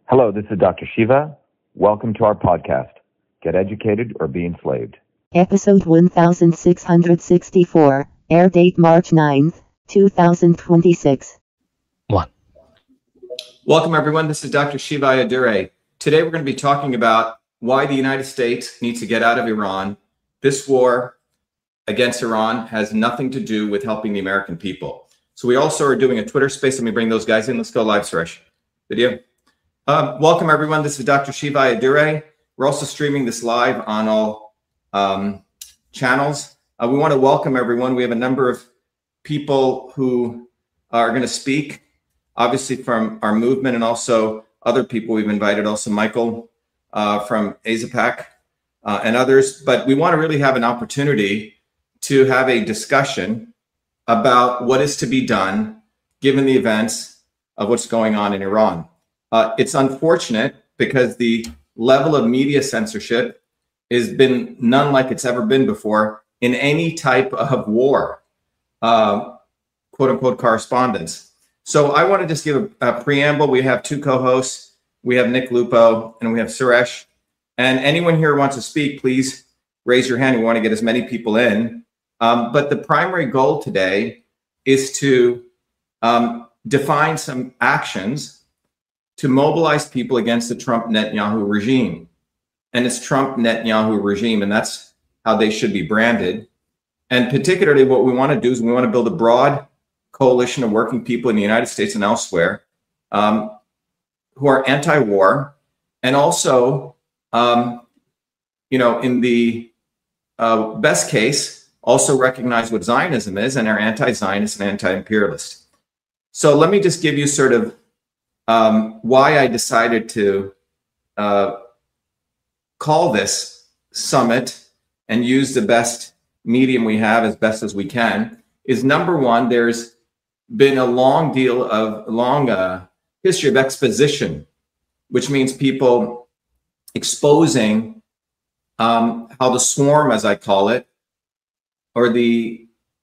Hello, this is Dr. Shiva. Welcome to our podcast, Get Educated or Be Enslaved. Episode 1664, air date March 9th, 2026. 1. Welcome, everyone. This is Dr. Shiva Ayyadurai. Today, we're going to be talking about why the United States needs to get out of Iran. This war against Iran has nothing to do with helping the American people. So we also are doing a Twitter space. Let me bring those guys in. Let's go live, Suresh. Video. Welcome, everyone. This is Dr. Shiva Ayyadurai. We're also streaming this live on all channels. We want to welcome everyone. We have a number of people who are going to speak, obviously from our movement, and also other people we've invited, also Michael from AZAPAC and others. But we want to really have an opportunity to have a discussion about what is to be done given the events of what's going on in Iran. It's unfortunate because the level of media censorship has been none like it's ever been before in any type of war, quote unquote, correspondence. So I want to just give a preamble. We have two co-hosts. We have Nick Lupo and we have Suresh. And anyone here who wants to speak, please raise your hand. We want to get as many people in. But the primary goal today is to define some actions to mobilize people against the Trump-Netanyahu regime. And it's Trump-Netanyahu regime, and that's how they should be branded. And particularly what we want to do is we want to build a broad coalition of working people in the United States and elsewhere who are anti-war, and also, in the best case, also recognize what Zionism is and are anti-Zionist and anti-imperialist. So let me just give you sort of why I decided to call this summit and use the best medium we have as best as we can is, number one, there's been a long history of exposition, which means people exposing how the swarm, as I call it, or the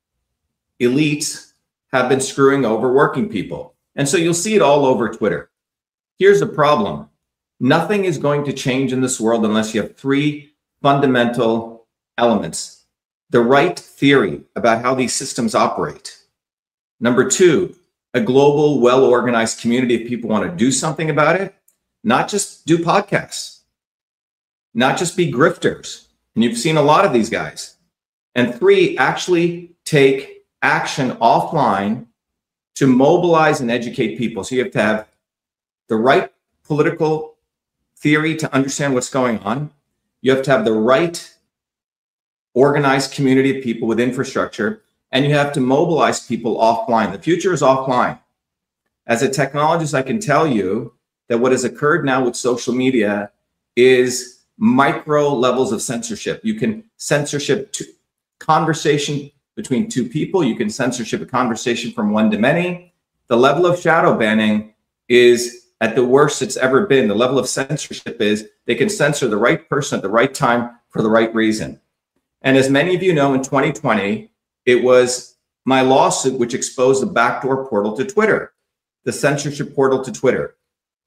elites have been screwing over working people. And so you'll see it all over Twitter. Here's the problem. Nothing is going to change in this world unless you have three fundamental elements. The right theory about how these systems operate. Number two, a global, well-organized community of people want to do something about it, not just do podcasts, not just be grifters. And you've seen a lot of these guys. And three, actually take action offline to mobilize and educate people. So you have to have the right political theory to understand what's going on. You have to have the right organized community of people with infrastructure, and you have to mobilize people offline. The future is offline. As a technologist, I can tell you that what has occurred now with social media is micro levels of censorship. You can censorship conversation between two people. You can censorship a conversation from one to many. The level of shadow banning is at the worst it's ever been. The level of censorship is they can censor the right person at the right time for the right reason. And as many of you know, in 2020, it was my lawsuit which exposed the backdoor portal to Twitter, the censorship portal to Twitter.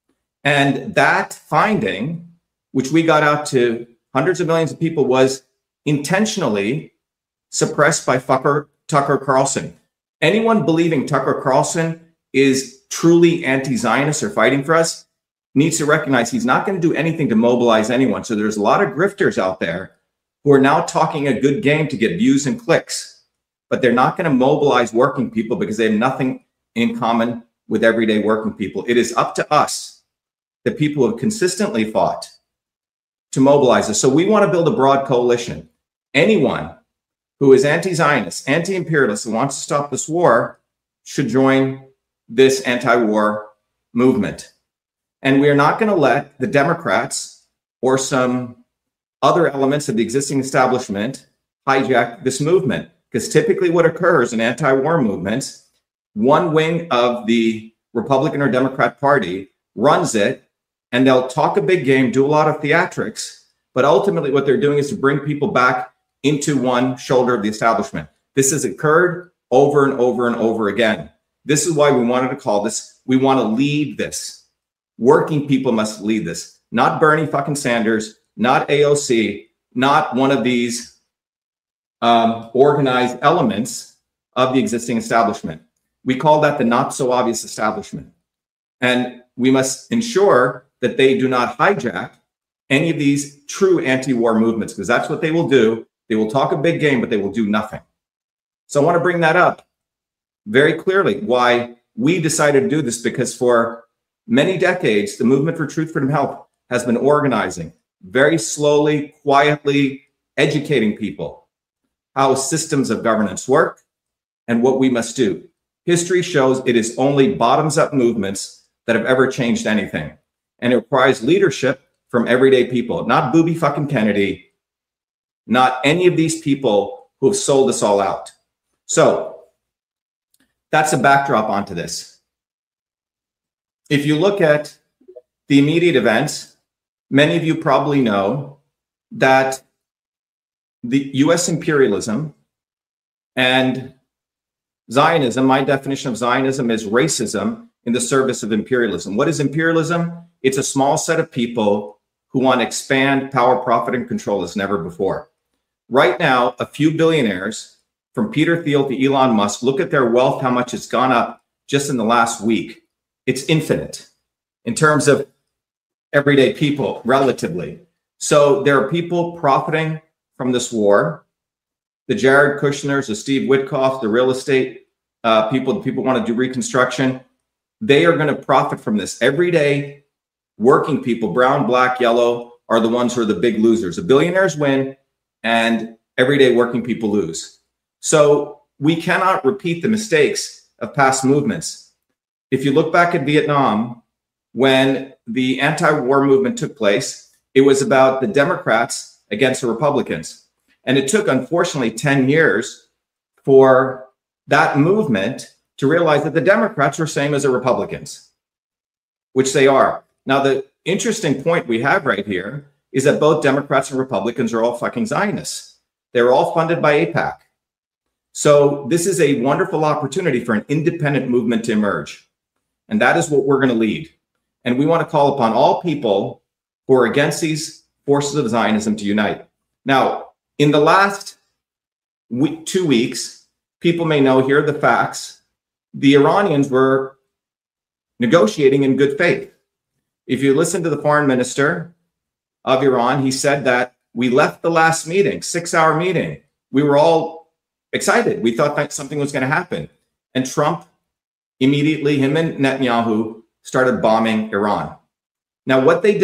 And that finding, which we got out to hundreds of millions of people, was intentionally suppressed by Tucker Carlson. Anyone believing Tucker Carlson is truly anti-Zionist or fighting for us needs to recognize he's not going to do anything to mobilize anyone. So there's a lot of grifters out there who are now talking a good game to get views and clicks, but they're not going to mobilize working people because they have nothing in common with everyday working people. It is up to us, the people who have consistently fought, to mobilize us. So we want to build a broad coalition. Anyone who is anti-Zionist, anti-imperialist, and wants to stop this war should join this anti-war movement. And we are not going to let the Democrats or some other elements of the existing establishment hijack this movement. Because typically what occurs in anti-war movements, one wing of the Republican or Democrat Party runs it, and they'll talk a big game, do a lot of theatrics, but ultimately what they're doing is to bring people back into one shoulder of the establishment. This has occurred over and over and over again. This is why we wanted to call this, we want to lead this. Working people must lead this, not Bernie fucking Sanders, not AOC, not one of these organized elements of the existing establishment. We call that the not so obvious establishment. And we must ensure that they do not hijack any of these true anti-war movements, because that's what they will do. They will talk a big game, but they will do nothing. So I want to bring that up very clearly, why we decided to do this, because for many decades, the Movement for Truth, Freedom, Health has been organizing very slowly, quietly, educating people how systems of governance work and what we must do. History shows it is only bottoms-up movements that have ever changed anything. And it requires leadership from everyday people, not Booby fucking Kennedy, not any of these people who have sold us all out. So that's a backdrop onto this. If you look at the immediate events, many of you probably know that the US imperialism and Zionism, my definition of Zionism is racism in the service of imperialism. What is imperialism? It's a small set of people who want to expand power, profit, and control as never before. Right now, a few billionaires, from Peter Thiel to Elon Musk, look at their wealth, how much it's gone up just in the last week. It's infinite in terms of everyday people, relatively. So there are people profiting from this war. The Jared Kushners, the Steve Witkoff, the real estate people want to do reconstruction. They are going to profit from this. Everyday working people, brown, black, yellow, are the ones who are the big losers. The billionaires win and everyday working people lose. So we cannot repeat the mistakes of past movements. If you look back at Vietnam, when the anti-war movement took place, it was about the Democrats against the Republicans. And it took, unfortunately, 10 years for that movement to realize that the Democrats were same as the Republicans, which they are. Now, the interesting point we have right here is that both Democrats and Republicans are all fucking Zionists. They're all funded by AIPAC. So this is a wonderful opportunity for an independent movement to emerge. And that is what we're going to lead. And we want to call upon all people who are against these forces of Zionism to unite. Now, in the last 2 weeks, people may know, here are the facts. The Iranians were negotiating in good faith. If you listen to the foreign minister of Iran, he said that we left the last meeting, 6-hour meeting. We were all excited. We thought that something was going to happen. And Trump immediately, him and Netanyahu, started bombing Iran. Now, what they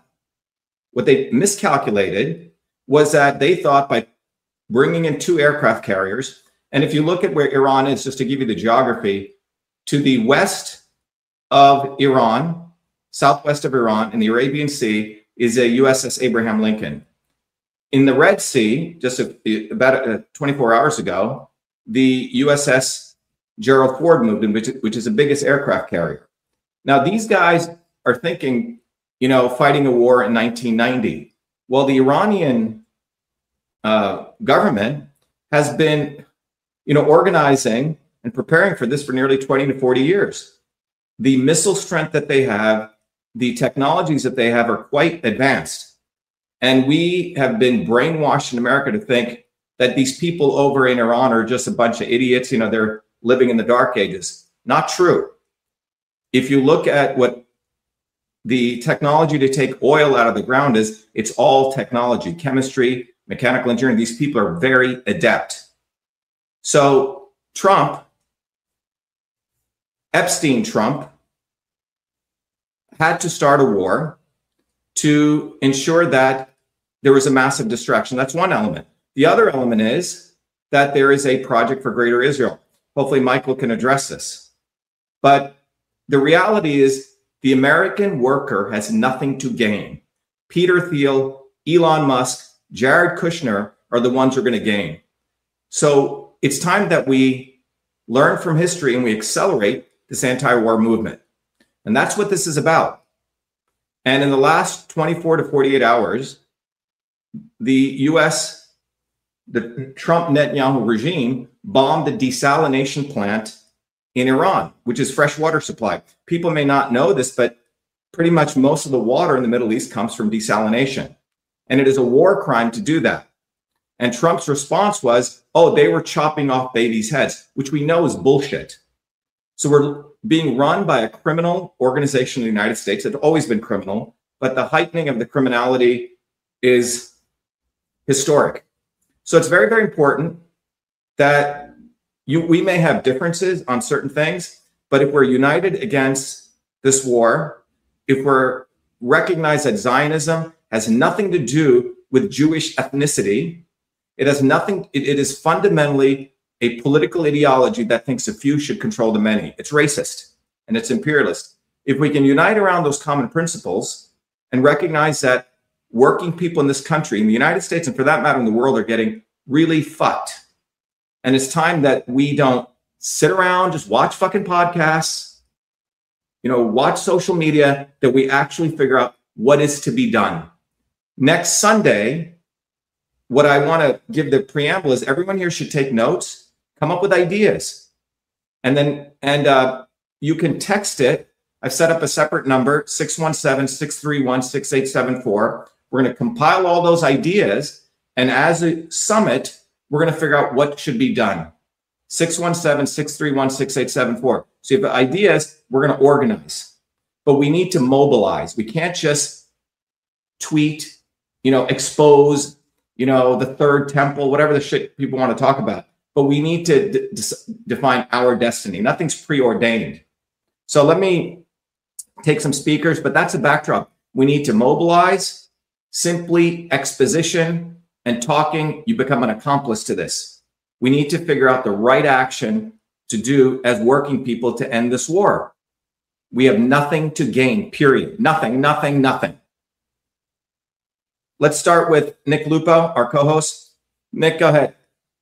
miscalculated was that they thought by bringing in 2 aircraft carriers, and if you look at where Iran is, just to give you the geography, to the west of Iran, southwest of Iran, in the Arabian Sea, is a USS Abraham Lincoln. In the Red Sea, just about 24 hours ago, the USS Gerald Ford moved in, which is the biggest aircraft carrier. Now, these guys are thinking, fighting a war in 1990. Well, the Iranian government has been, organizing and preparing for this for nearly 20 to 40 years. The missile strength that they have, the technologies that they have are quite advanced. And we have been brainwashed in America to think that these people over in Iran are just a bunch of idiots. They're living in the dark ages. Not true. If you look at what the technology to take oil out of the ground is, it's all technology, chemistry, mechanical engineering. These people are very adept. So Trump, Epstein-Trump, had to start a war to ensure that there was a massive distraction. That's one element. The other element is that there is a project for Greater Israel. Hopefully Michael can address this. But the reality is the American worker has nothing to gain. Peter Thiel, Elon Musk, Jared Kushner are the ones who are going to gain. So it's time that we learn from history and we accelerate this anti-war movement. And that's what this is about. And in the last 24 to 48 hours, the Trump Netanyahu regime bombed a desalination plant in Iran, which is fresh water supply. People may not know this, but pretty much most of the water in the Middle East comes from desalination. And it is a war crime to do that. And Trump's response was, oh, they were chopping off babies' heads, which we know is bullshit. So we're being run by a criminal organization in the United States. It's always been criminal, but the heightening of the criminality is historic. So it's very, very important that we may have differences on certain things, but if we're united against this war, if we're recognized that Zionism has nothing to do with Jewish ethnicity, it has nothing, it is fundamentally a political ideology that thinks a few should control the many. It's racist and it's imperialist. If we can unite around those common principles and recognize that working people in this country, in the United States, and for that matter in the world, are getting really fucked. And it's time that we don't sit around, just watch fucking podcasts, watch social media, that we actually figure out what is to be done. Next Sunday, what I want to give the preamble is everyone here should take notes, come up with ideas. And you can text it. I've set up a separate number, 617-631-6874. We're going to compile all those ideas. And as a summit, we're going to figure out what should be done. 617-631-6874. So you have ideas, we're going to organize. But we need to mobilize. We can't just tweet, expose, the third temple, whatever the shit people want to talk about. But we need to define our destiny. Nothing's preordained. So let me take some speakers, but that's a backdrop. We need to mobilize. Simply exposition and talking, you become an accomplice to this. We need to figure out the right action to do as working people to end this war. We have nothing to gain, period. Nothing. Let's start with Nick Lupo, our co-host. Nick, go ahead.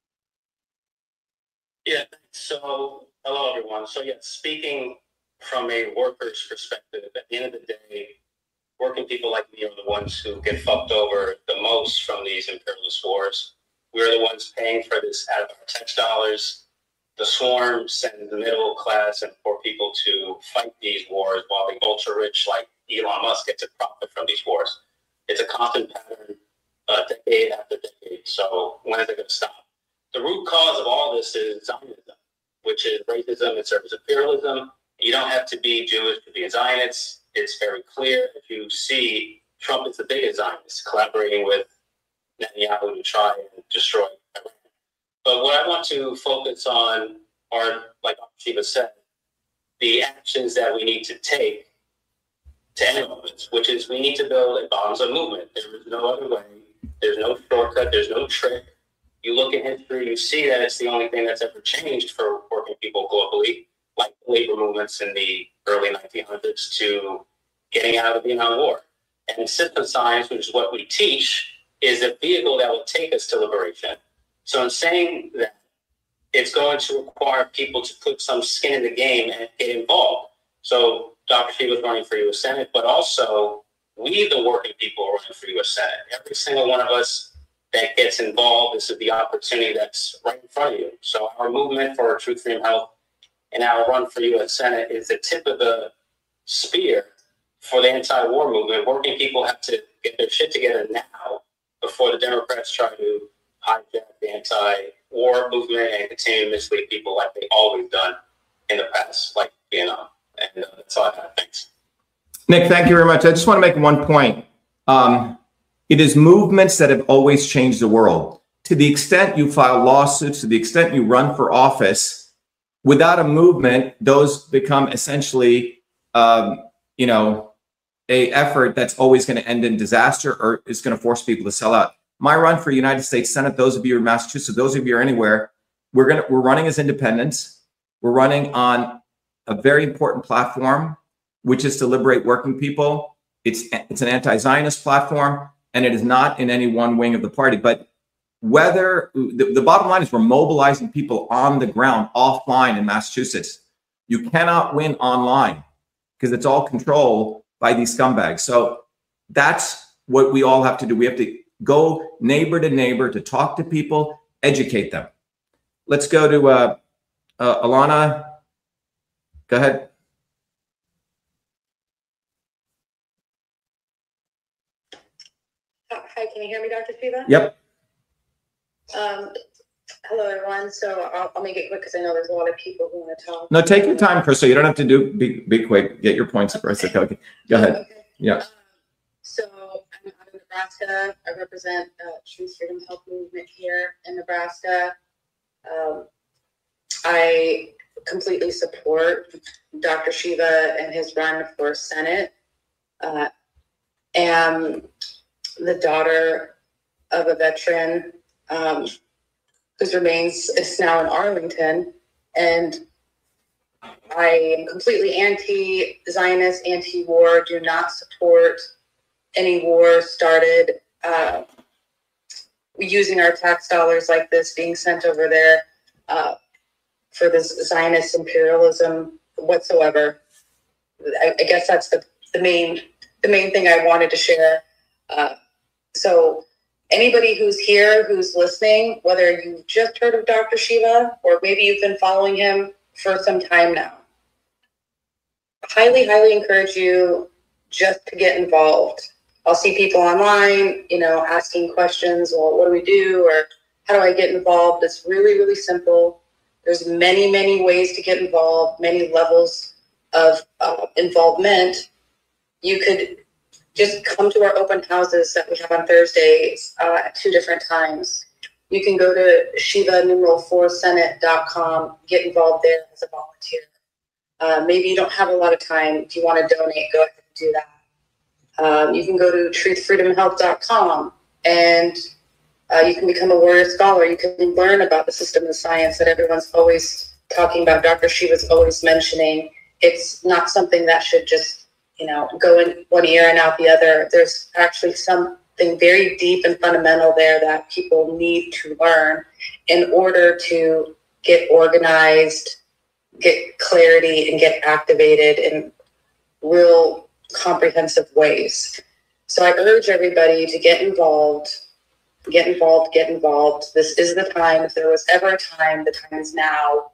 Yeah, so hello, everyone. So speaking from a worker's perspective, at the end of the day, working people like me are the ones who get fucked over the most from these imperialist wars. We're the ones paying for this out of our tax dollars. The swarm send the middle class and poor people to fight these wars while the ultra-rich like Elon Musk get to profit from these wars. It's a constant pattern, decade after decade. So when is it going to stop? The root cause of all this is Zionism, which is racism in service of imperialism. You don't have to be Jewish to be a Zionist. It's very clear. If you see, Trump is the biggest Zionist, collaborating with Netanyahu to try and destroy Iran. But what I want to focus on are, like Shiva said, the actions that we need to take to end all this, which is we need to build a bottoms-up movement. There is no other way. There's no shortcut. There's no trick. You look in history, you see that it's the only thing that's ever changed for working people globally, like the labor movements in the early 1900s to getting out of the Vietnam War. And system science, which is what we teach, is a vehicle that will take us to liberation. So in saying that, it's going to require people to put some skin in the game and get involved. So Dr. Shi was running for U.S. Senate, but also we, the working people, are running for U.S. Senate. Every single one of us that gets involved, this is the opportunity that's right in front of you. So our movement for Truth, Freedom, Health, and our run for U.S. Senate is the tip of the spear for the anti-war movement. Working people have to get their shit together now before the Democrats try to hijack the anti-war movement and continue to mislead people like they've always done in the past, like Vietnam. And that's all I have. Thanks. Nick, thank you very much. I just want to make one point. It is movements that have always changed the world. To the extent you file lawsuits, to the extent you run for office, without a movement, those become essentially, a effort that's always going to end in disaster or is going to force people to sell out. My run for United States Senate, those of you in Massachusetts, those of you who are anywhere, we're running as independents. We're running on a very important platform, which is to liberate working people. It's an anti-Zionist platform, and it is not in any one wing of the party. But whether the bottom line is we're mobilizing people on the ground, offline in Massachusetts. You cannot win online because it's all controlled by these scumbags. So that's what we all have to do. We have to go neighbor to neighbor to talk to people, educate them. Let's go to Alana. Go ahead. Hi, can you hear me, Dr. Shiva? Yep. Hello, everyone. So I'll make it quick because I know there's a lot of people who want to talk. No, take your time, Crystal. You don't have to be quick. Get your points across. Okay. Go ahead. Okay. Yeah. So I'm out of Nebraska. I represent Truth Freedom Health Movement here in Nebraska. I completely support Dr. Shiva and his run for Senate. Am the daughter of a veteran whose remains is now in Arlington, and I am completely anti-Zionist, anti-war, do not support any war started using our tax dollars like this being sent over there for this Zionist imperialism whatsoever. I guess that's the main thing I wanted to share. So anybody who's here, who's listening, whether you just heard of Dr. Shiva or maybe you've been following him for some time now, highly encourage you just to get involved. I'll see people online, asking questions, well, what do we do? Or how do I get involved? It's really simple. There's many ways to get involved, many levels of involvement. You could just come to our open houses that we have on Thursdays at 2 different times. You can go to shiva4senate.com, get involved there as a volunteer. Maybe you don't have a lot of time. If you want to donate, go ahead and do that. You can go to truthfreedomhealth.com and you can become a warrior scholar. You can learn about the system of science that everyone's always talking about. Dr. Shiva's always mentioning. It's not something that should just go in one ear and out the other. There's actually something very deep and fundamental there that people need to learn in order to get organized, get clarity, and get activated in real comprehensive ways. So I urge everybody to get involved. This is the time. If there was ever a time, the time is now.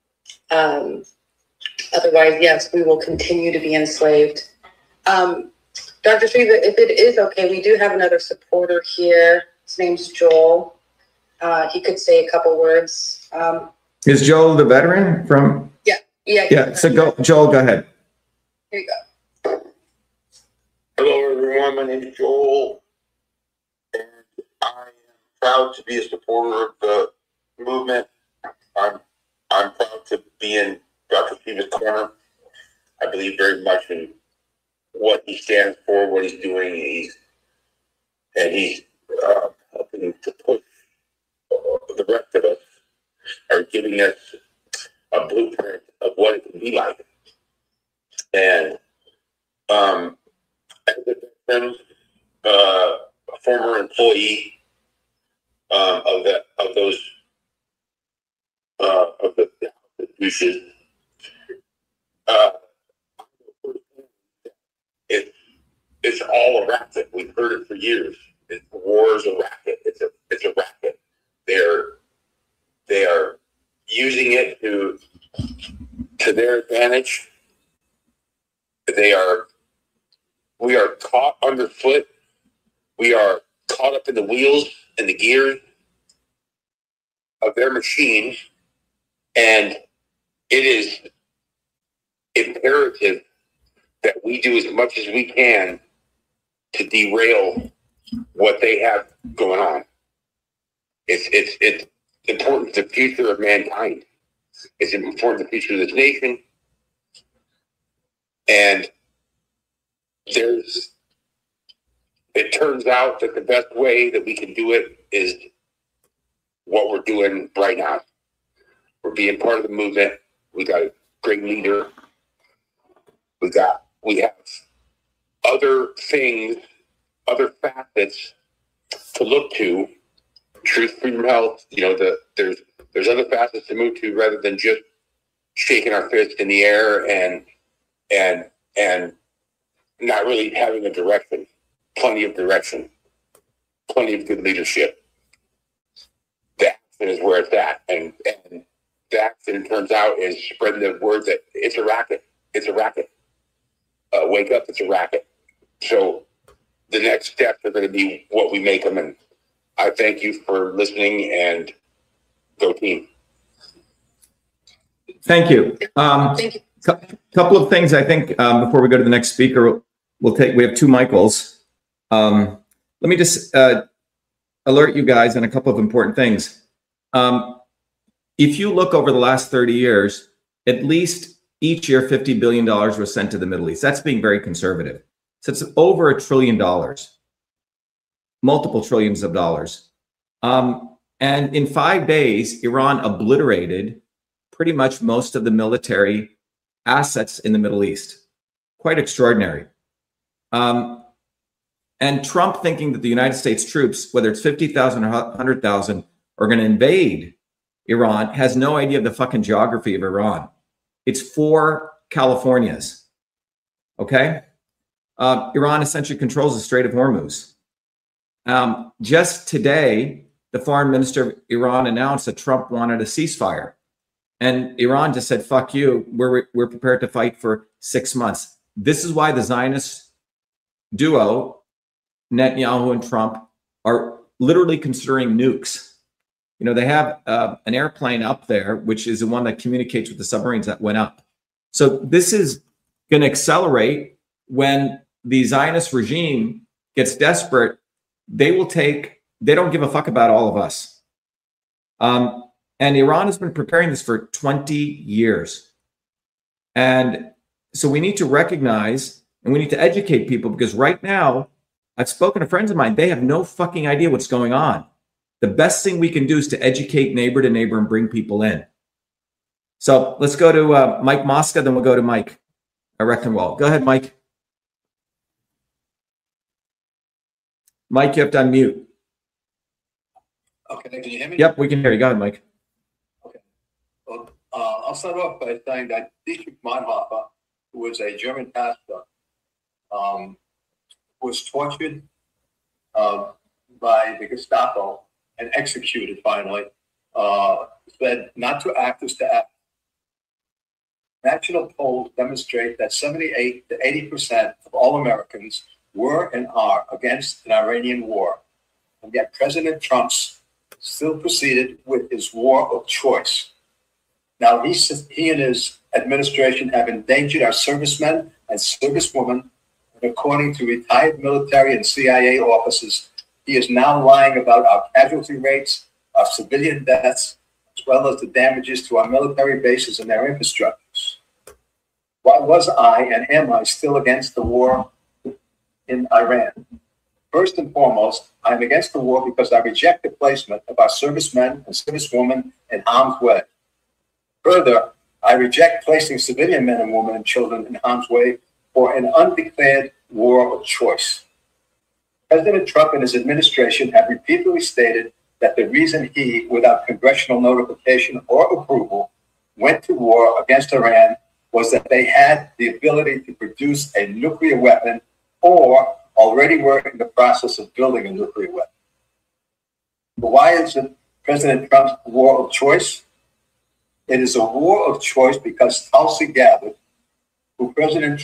Otherwise, yes, we will continue to be enslaved. Dr. Shiva, if it is okay, we do have another supporter here. His name's Joel. He could say a couple words. Is Joel the veteran from? Yeah. So Joel, go ahead. Here you go. Hello, everyone. My name is Joel, and I am proud to be a supporter of the movement. I'm proud to be in Dr. Shiva's corner. I believe very much in what he stands for, what he's doing. He's helping to push the rest of us, or giving us a blueprint of what it can be like. And as a veteran, a former employee of the douches, it's all a racket. We've heard it for years. War is a racket. It's a racket. They are using it to their advantage. We are caught underfoot. We are caught up in the wheels and the gears of their machine, and it is imperative that we do as much as we can to derail what they have going on. It's important to the future of mankind. It's important to the future of this nation. And it turns out that the best way that we can do it is what we're doing right now. We're being part of the movement. We got a great leader. We have other things, other facets to look to. Truth, Freedom, Health. There's other facets to move to rather than just shaking our fist in the air and not really having a direction. Plenty of direction. Plenty of good leadership. The action is where it's at, and the action, turns out, is spreading the word that it's a racket. It's a racket. Wake up! It's a racket. So the next steps are going to be what we make them. And I thank you for listening, and go team. Thank you. Thank you. Couple of things I think before we go to the next speaker, we have two Michaels. Let me just alert you guys on a couple of important things. If you look over the last 30 years, at least each year $50 billion was sent to the Middle East. That's being very conservative. So it's over $1 trillion, multiple trillions of dollars. And in 5 days, Iran obliterated pretty much most of the military assets in the Middle East. Quite extraordinary. And Trump thinking that the United States troops, whether it's 50,000 or 100,000, are going to invade Iran, has no idea of the fucking geography of Iran. It's 4 Californias. Okay? Iran essentially controls the Strait of Hormuz. Just today, the foreign minister of Iran announced that Trump wanted a ceasefire. And Iran just said, fuck you, we're prepared to fight for 6 months. This is why the Zionist duo, Netanyahu and Trump, are literally considering nukes. You know, they have an airplane up there, which is the one that communicates with the submarines that went up. So this is going to accelerate when the Zionist regime gets desperate. They don't give a fuck about all of us. And Iran has been preparing this for 20 years. And so we need to recognize and we need to educate people, because right now, I've spoken to friends of mine, they have no fucking idea what's going on. The best thing we can do is to educate neighbor to neighbor and bring people in. So let's go to Mike Mosca, then we'll go to Mike Rechtenwald. Go ahead, Mike. Mike, you have to unmute. Okay, can you hear me? Yep, we can hear you. Go ahead, Mike. Okay. Well, I'll start off by saying that Dietrich Bonhoeffer, who was a German pastor, was tortured by the Gestapo and executed finally, said not to act is to act. National polls demonstrate that 78 to 80% of all Americans were and are against an Iranian war. And yet President Trump still proceeded with his war of choice. Now, he and his administration have endangered our servicemen and servicewomen. And according to retired military and CIA officers, he is now lying about our casualty rates, our civilian deaths, as well as the damages to our military bases and their infrastructures. Why was I and am I still against the war in Iran? First and foremost, I'm against the war because I reject the placement of our servicemen and servicewomen in harm's way. Further, I reject placing civilian men and women and children in harm's way for an undeclared war of choice. President Trump and his administration have repeatedly stated that the reason he, without congressional notification or approval, went to war against Iran was that they had the ability to produce a nuclear weapon or already were in the process of building a nuclear weapon. But why is it President Trump's war of choice? It is a war of choice because Tulsi Gabbard, who is President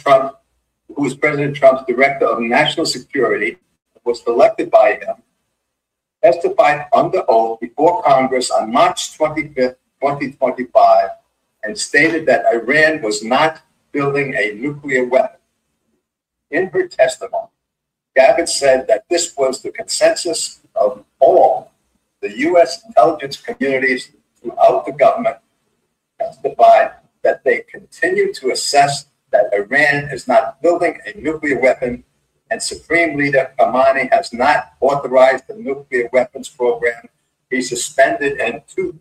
Trump's Director of National Security, was selected by him, testified under oath before Congress on March 25th, 2025, and stated that Iran was not building a nuclear weapon. In her testimony, Gabbard said that this was the consensus of all the U.S. intelligence communities throughout the government, testified that they continue to assess that Iran is not building a nuclear weapon, and Supreme Leader Khamenei has not authorized the nuclear weapons program he suspended in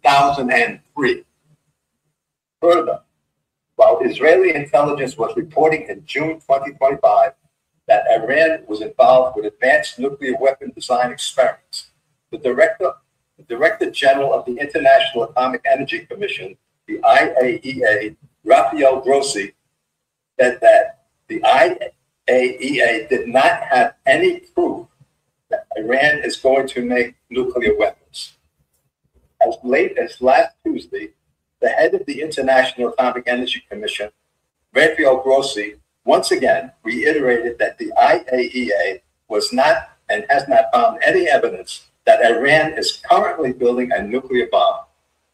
2003. Further, while Israeli intelligence was reporting in June 2025 that Iran was involved with advanced nuclear weapon design experiments, the Director General of the International Atomic Energy Commission, the IAEA, Rafael Grossi, said that the IAEA did not have any proof that Iran is going to make nuclear weapons. As late as last Tuesday, the head of the International Atomic Energy Commission, Rafael Grossi, once again reiterated that the IAEA was not and has not found any evidence that Iran is currently building a nuclear bomb.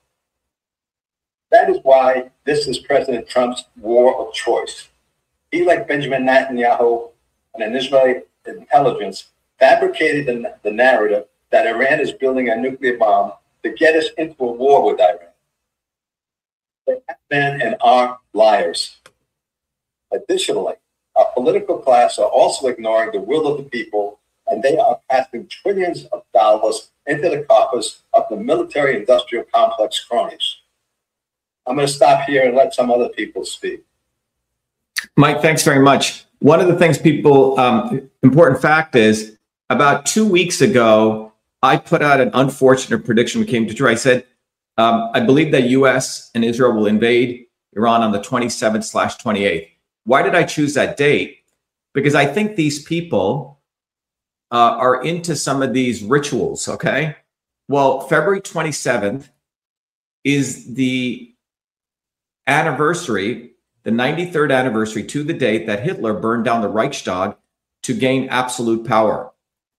That is why this is President Trump's war of choice. He, like Benjamin Netanyahu and an Israeli intelligence, fabricated the narrative that Iran is building a nuclear bomb to get us into a war with Iran. They have been and are liars. Additionally, our political class are also ignoring the will of the people, and they are passing trillions of dollars into the coffers of the military-industrial complex cronies. I'm going to stop here and let some other people speak. Mike, thanks very much. One of the things important fact is, about 2 weeks ago, I put out an unfortunate prediction that came to true. I said, I believe that U.S. and Israel will invade Iran on the 27th/28th. Why did I choose that date? Because I think these people are into some of these rituals, okay? Well, February 27th is the anniversary, the 93rd anniversary to the date that Hitler burned down the Reichstag to gain absolute power.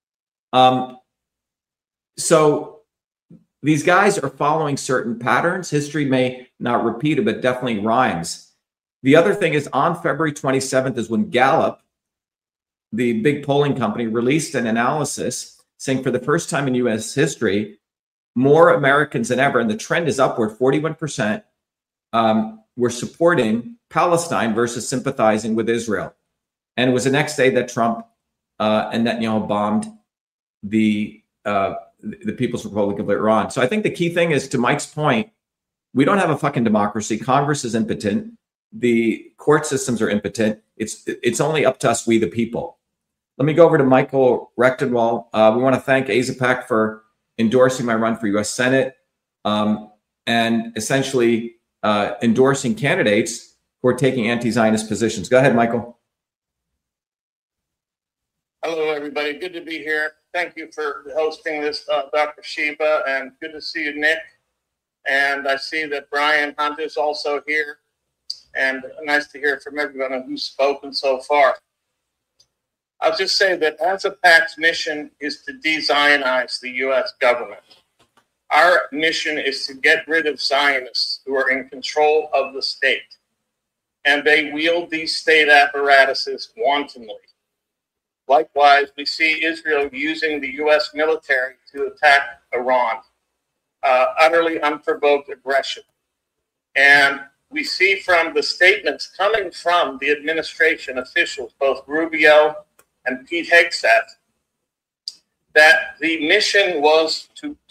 So these guys are following certain patterns. History may not repeat it, but definitely rhymes. The other thing is, on February 27th is when Gallup, the big polling company, released an analysis saying for the first time in U.S. history, more Americans than ever, and the trend is upward, 41%, were supporting Palestine versus sympathizing with Israel. And it was the next day that Trump and Netanyahu bombed the People's Republic of Iran. So I think the key thing is, to Mike's point, we don't have a fucking democracy. Congress is impotent. The court systems are impotent. It's only up to us, we the people. Let me go over to Michael Rechtenwald. We want to thank AZAPAC for endorsing my run for U.S. Senate and essentially endorsing candidates who are taking anti-Zionist positions. Go ahead, Michael. Hello, everybody. Good to be here. Thank you for hosting this, Dr. Shiba, and good to see you, Nick. And I see that Brian Hunt is also here, and nice to hear from everyone who's spoken so far. I'll just say that AZAPAC's mission is to de-Zionize the U.S. government. Our mission is to get rid of Zionists who are in control of the state, and they wield these state apparatuses wantonly. Likewise, we see Israel using the U.S. military to attack Iran, utterly unprovoked aggression. And we see from the statements coming from the administration officials, both Rubio and Pete Hegseth, that the mission was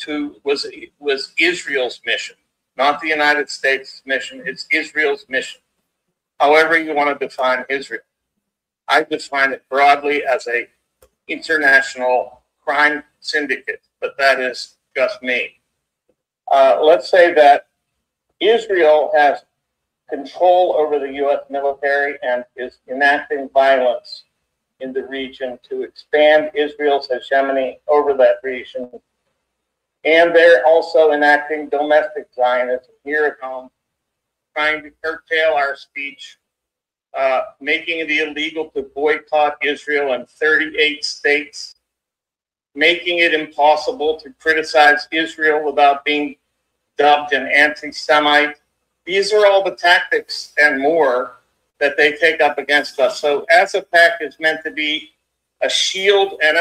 Israel's mission, not the United States' mission. It's Israel's mission. However you want to define Israel. I define it broadly as a international crime syndicate, but that is just me. Let's say that Israel has control over the U.S. military and is enacting violence in the region to expand Israel's hegemony over that region. And they're also enacting domestic Zionism here at home, trying to curtail our speech, making it illegal to boycott Israel in 38 states, making it impossible to criticize Israel without being dubbed an anti-Semite. These are all the tactics and more that they take up against us. So AZAPAC is meant to be a shield and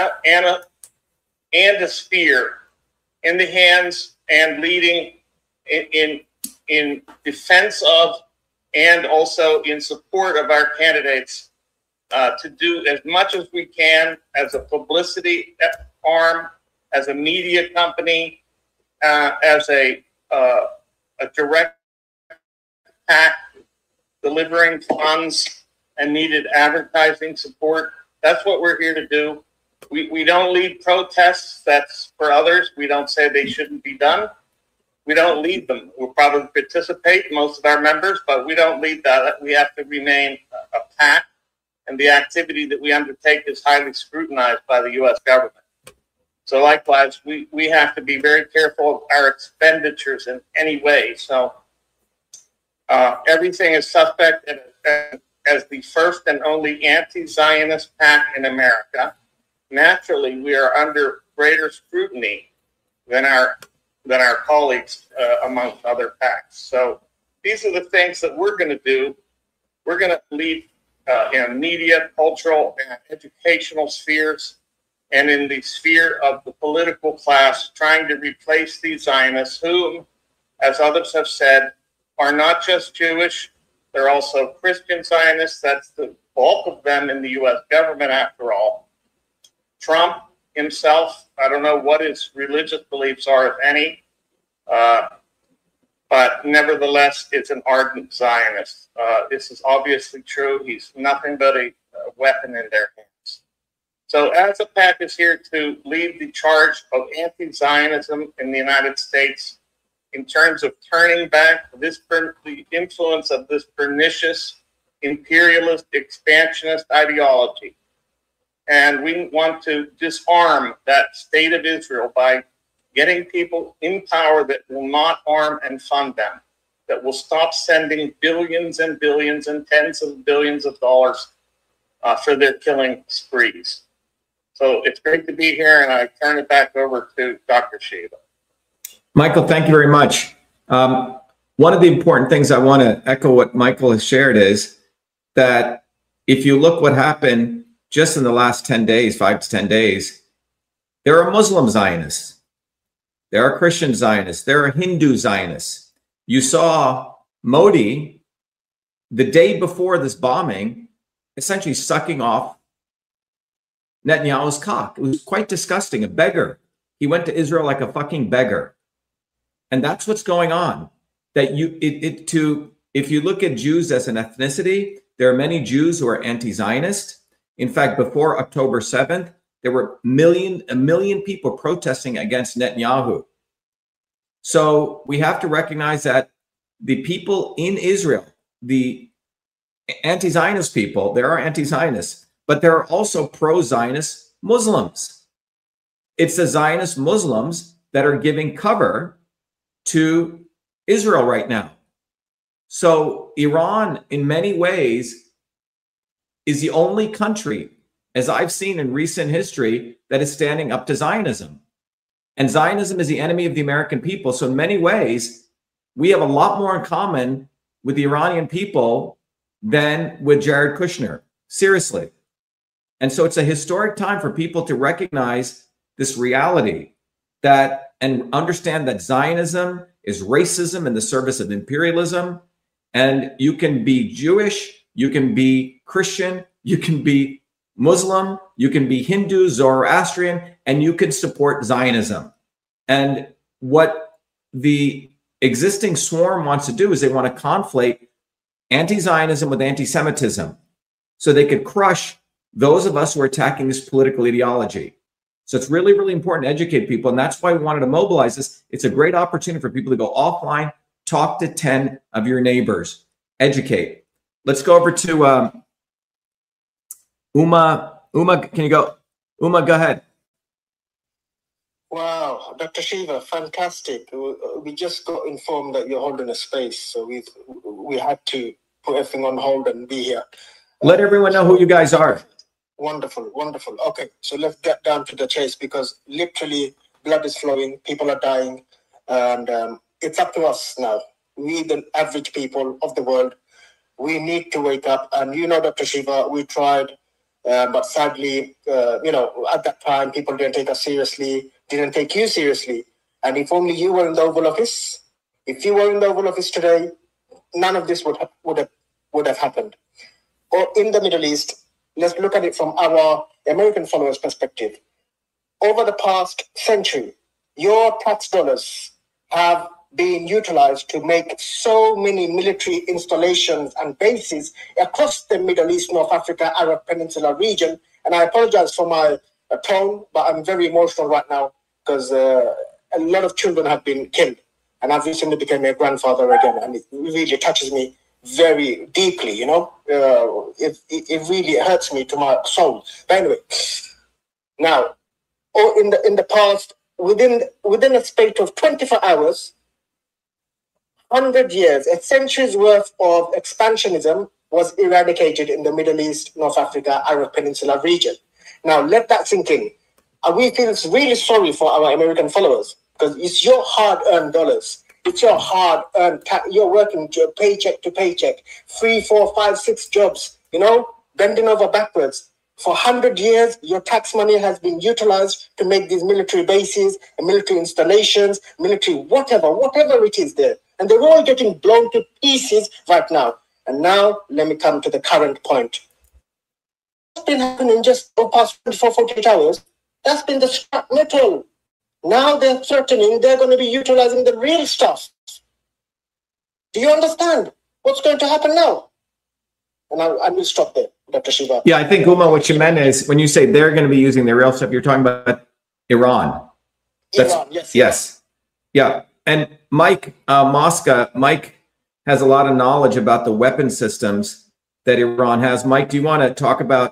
a spear in the hands and leading in defense of and also in support of our candidates to do as much as we can as a publicity arm, as a media company, as a direct PAC, delivering funds and needed advertising support. That's what we're here to do. We don't lead protests. That's for others. We don't say they shouldn't be done. We don't lead them. We'll probably participate, most of our members, but we don't lead that. We have to remain a PAC, and the activity that we undertake is highly scrutinized by the U.S. government. So likewise, we have to be very careful of our expenditures in any way. So everything is suspect as the first and only anti-Zionist PAC in America. naturally we are under greater scrutiny than our colleagues amongst other pacts. So these are the things that we're going to do. We're going to lead in media, cultural, and educational spheres, and in the sphere of the political class, trying to replace these Zionists, whom, as others have said, are not just Jewish, they're also Christian Zionists. That's the bulk of them in the U.S. government, after all. Trump himself, I don't know what his religious beliefs are, if any, but nevertheless, is an ardent Zionist. This is obviously true. He's nothing but a weapon in their hands. So as a PAC is here to lead the charge of anti-Zionism in the United States in terms of turning back the influence of this pernicious imperialist expansionist ideology. And we want to disarm that state of Israel by getting people in power that will not arm and fund them, that will stop sending billions and billions and tens of billions of dollars for their killing sprees. So it's great to be here, and I turn it back over to Dr. Shiva. Michael, thank you very much. One of the important things I want to echo what Michael has shared is that if you look what happened just in the last 10 days, 5 to 10 days, there are Muslim Zionists. There are Christian Zionists. There are Hindu Zionists. You saw Modi, the day before this bombing, essentially sucking off Netanyahu's cock. It was quite disgusting, a beggar. He went to Israel like a fucking beggar. And that's what's going on. That if you look at Jews as an ethnicity, there are many Jews who are anti-Zionist. In fact, before October 7th, there were a million people protesting against Netanyahu. So we have to recognize that the people in Israel, the anti-Zionist people, there are anti-Zionists, but there are also pro-Zionist Muslims. It's the Zionist Muslims that are giving cover to Israel right now. So Iran, in many ways, is the only country, as I've seen in recent history, that is standing up to Zionism. And Zionism is the enemy of the American people. So in many ways, we have a lot more in common with the Iranian people than with Jared Kushner. Seriously. And so it's a historic time for people to recognize this reality that and understand that Zionism is racism in the service of imperialism. And you can be Jewish, you can be Christian, you can be Muslim, you can be Hindu, Zoroastrian, and you can support Zionism. And what the existing swarm wants to do is they want to conflate anti-Zionism with anti-Semitism so they could crush those of us who are attacking this political ideology. So it's really, really important to educate people. And that's why we wanted to mobilize this. It's a great opportunity for people to go offline, talk to 10 of your neighbors, educate. Let's go over to Uma. Uma, can you go? Uma, go ahead. Wow, Dr. Shiva, fantastic. We just got informed that you're holding a space, so we had to put everything on hold and be here. Let everyone know who you guys are. Wonderful, wonderful. Okay, so let's get down to the chase because literally blood is flowing, people are dying, and it's up to us now. We, the average people of the world, we need to wake up. And you know, Dr. Shiva, we tried, but sadly, at that time, people didn't take us seriously, didn't take you seriously. And if only you were in the Oval Office, if you were in the Oval Office today, none of this would have happened. Or in the Middle East, let's look at it from our American followers' perspective. Over the past century, your tax dollars have been utilized to make so many military installations and bases across the Middle East, North Africa, Arab Peninsula region. And I apologize for my tone, but I'm very emotional right now because a lot of children have been killed. And I've recently become a grandfather again, and it really touches me very deeply, you know. It really hurts me to my soul. But anyway, now, in the past, within a space of 24 hours, 100 years, a century's worth of expansionism was eradicated in the Middle East, North Africa, Arab Peninsula region. Now, let that sink in. And we feel really sorry for our American followers because it's your hard-earned dollars. It's your hard-earned you're working to paycheck, 3, 4, 5, 6 jobs, bending over backwards. For 100 years, your tax money has been utilized to make these military bases, military installations, military whatever it is there. And they're all getting blown to pieces right now. And now, let me come to the current point. What's been happening just the past 24, 48 hours? That's been the scrap metal. Now they're threatening they're going to be utilizing the real stuff. Do you understand what's going to happen now? And I will stop there, Dr. Shiva. Yeah, I think, Uma, what you meant is when you say they're going to be using the real stuff, you're talking about Iran. Iran, yes. Yes. Yeah. And Mike Mosca, Mike has a lot of knowledge about the weapon systems that Iran has. Mike, do you want to talk about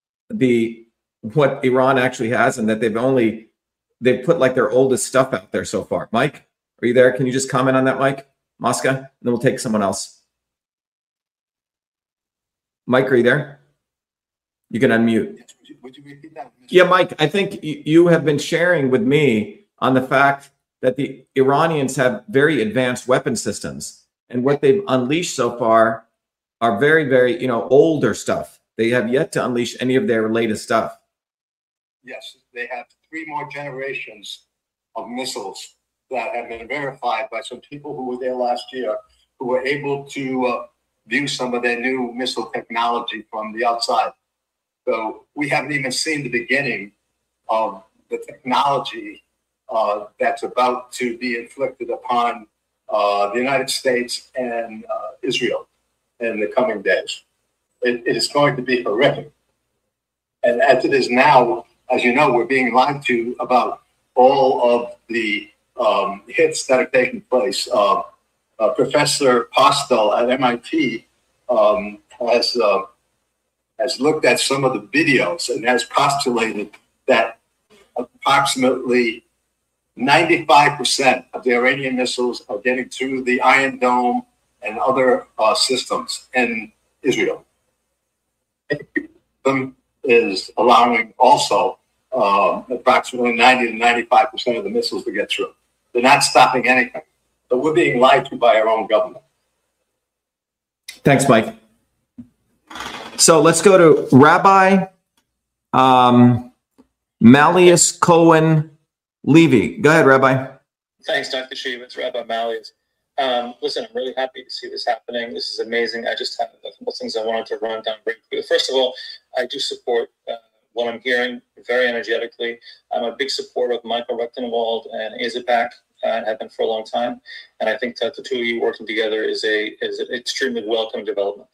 what Iran actually has and that they've put like their oldest stuff out there so far? Mike, are you there? Can you just comment on that, Mike Mosca? And then we'll take someone else. Mike, are you there? You can unmute. Would you repeat that? Yeah, Mike, I think you have been sharing with me on the fact that the Iranians have very advanced weapon systems, and what they've unleashed so far are very, very, older stuff. They have yet to unleash any of their latest stuff. Yes, they have 3 more generations of missiles that have been verified by some people who were there last year, who were able to view some of their new missile technology from the outside. So we haven't even seen the beginning of the technology that's about to be inflicted upon the United States and Israel in the coming days. It is going to be horrific. And as it is now, as you know, we're being lied to about all of the hits that are taking place. Professor Postel at MIT has looked at some of the videos and has postulated that approximately 95% of the Iranian missiles are getting through the Iron Dome and other systems in Israel. Them is allowing also approximately 90 to 95% of the missiles to get through. They're not stopping anything. But we're being lied to by our own government. Thanks, Mike. So let's go to Rabbi Malleus Cohen Levy. Go ahead, Rabbi. Thanks, Dr. Shiva. It's Rabbi Malleus. Listen, I'm really happy to see this happening. This is amazing. I just have a couple things I wanted to run down briefly. First of all, I do support what I'm hearing very energetically. I'm a big supporter of Michael Rectenwald and AZPAC. And have been for a long time, and I think that the two of you working together is an extremely welcome development.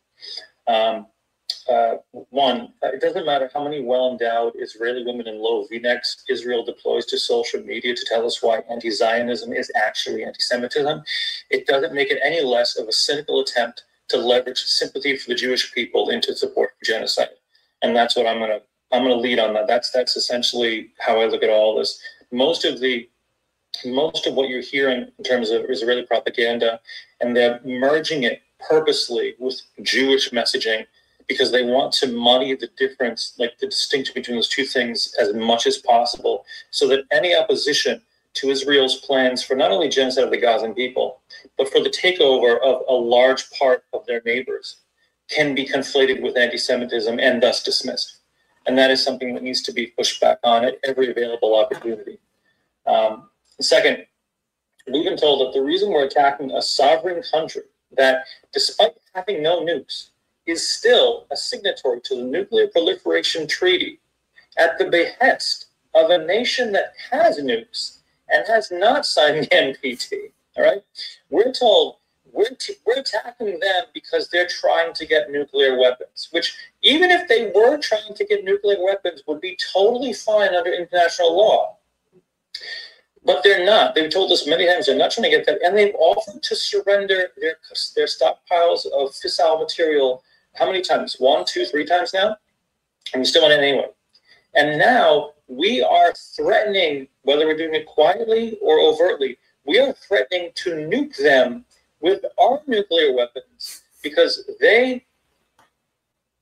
One, it doesn't matter how many well-endowed Israeli women in low V-necks Israel deploys to social media to tell us why anti-Zionism is actually anti-Semitism. It doesn't make it any less of a cynical attempt to leverage sympathy for the Jewish people into support for genocide, and that's what I'm gonna lead on that. That's essentially how I look at all this. Most of what you're hearing in terms of Israeli propaganda, and they're merging it purposely with Jewish messaging because they want to muddy the difference, like the distinction between those two things as much as possible, so that any opposition to Israel's plans for not only genocide of the Gazan people, but for the takeover of a large part of their neighbors can be conflated with anti-Semitism and thus dismissed. And that is something that needs to be pushed back on at every available opportunity. Second, we've been told that the reason we're attacking a sovereign country that, despite having no nukes, is still a signatory to the Nuclear Proliferation Treaty at the behest of a nation that has nukes and has not signed the NPT. All right, we're told we're attacking them because they're trying to get nuclear weapons, which, even if they were trying to get nuclear weapons, would be totally fine under international law. But they're not. They've told us many times they're not trying to get that, and they've offered to surrender their stockpiles of fissile material. How many times? 1, 2, 3 times now? And we still want it anyway. And now we are threatening, whether we're doing it quietly or overtly, we are threatening to nuke them with our nuclear weapons because they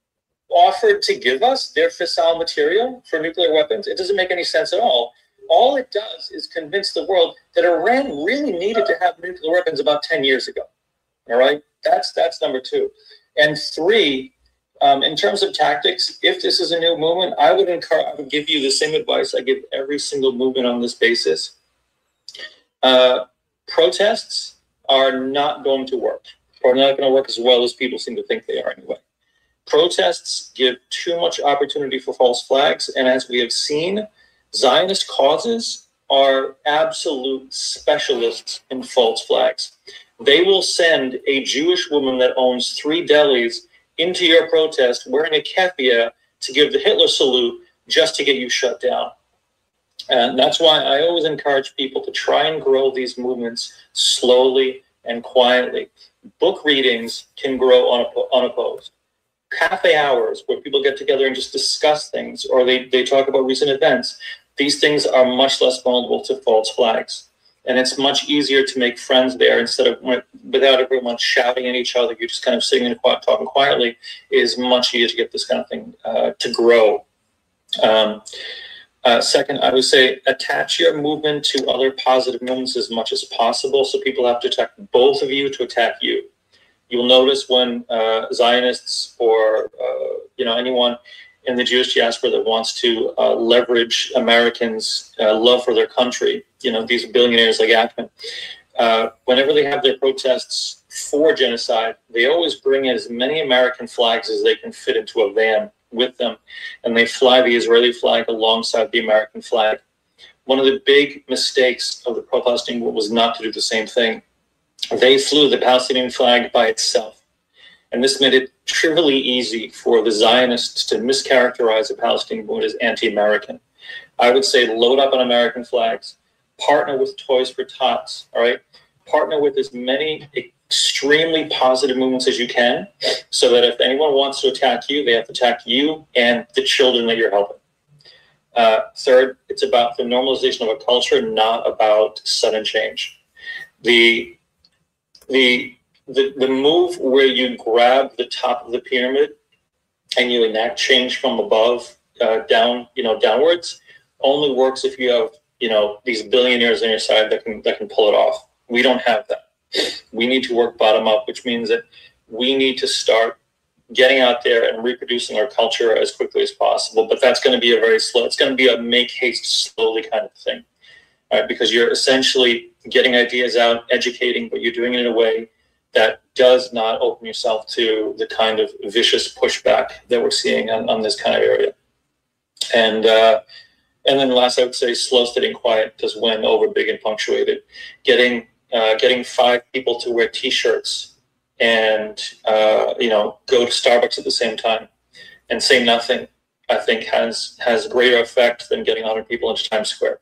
offered to give us their fissile material for nuclear weapons, it doesn't make any sense at all. All it does is convince the world that Iran really needed to have nuclear weapons about 10 years ago. All right, that's number two. And three, in terms of tactics, if this is a new movement, I would give you the same advice I give every single movement on this basis. Protests are not going to work, or not going to work as well as people seem to think they are anyway. Protests give too much opportunity for false flags, and as we have seen, Zionist causes are absolute specialists in false flags. They will send a Jewish woman that owns 3 delis into your protest wearing a keffiyeh to give the Hitler salute just to get you shut down. And that's why I always encourage people to try and grow these movements slowly and quietly. Book readings can grow unopposed. Cafe hours where people get together and just discuss things, or they talk about recent events. These things are much less vulnerable to false flags. And it's much easier to make friends there instead of without everyone shouting at each other. You're just kind of sitting and talking quietly. It is much easier to get this kind of thing to grow. Second, I would say attach your movement to other positive movements as much as possible. So people have to attack both of you to attack you. You'll notice when Zionists or anyone in the Jewish diaspora that wants to leverage Americans' love for their country, these billionaires like Ackman, whenever they have their protests for genocide, they always bring in as many American flags as they can fit into a van with them, and they fly the Israeli flag alongside the American flag. One of the big mistakes of the protesting movement was not to do the same thing. They flew the Palestinian flag by itself, and this made it trivially easy for the Zionists to mischaracterize the Palestinian movement as anti-American. I would say load up on American flags, partner with Toys for Tots, all right? Partner with as many extremely positive movements as you can, so that if anyone wants to attack you, they have to attack you and the children that you're helping. Third, it's about the normalization of a culture, not about sudden change. The move where you grab the top of the pyramid and you enact change from above downwards only works if you have these billionaires on your side that can pull it off. We don't have that. We need to work bottom up, which means that we need to start getting out there and reproducing our culture as quickly as possible. But that's going to be it's going to be a make haste slowly kind of thing, right? Because you're essentially getting ideas out, educating, but you're doing it in a way that does not open yourself to the kind of vicious pushback that we're seeing on this kind of area. And then last, I would say slow, steady, and quiet does win over big and punctuated. Getting 5 people to wear T-shirts and go to Starbucks at the same time and say nothing, I think has greater effect than getting 100 people into Times Square.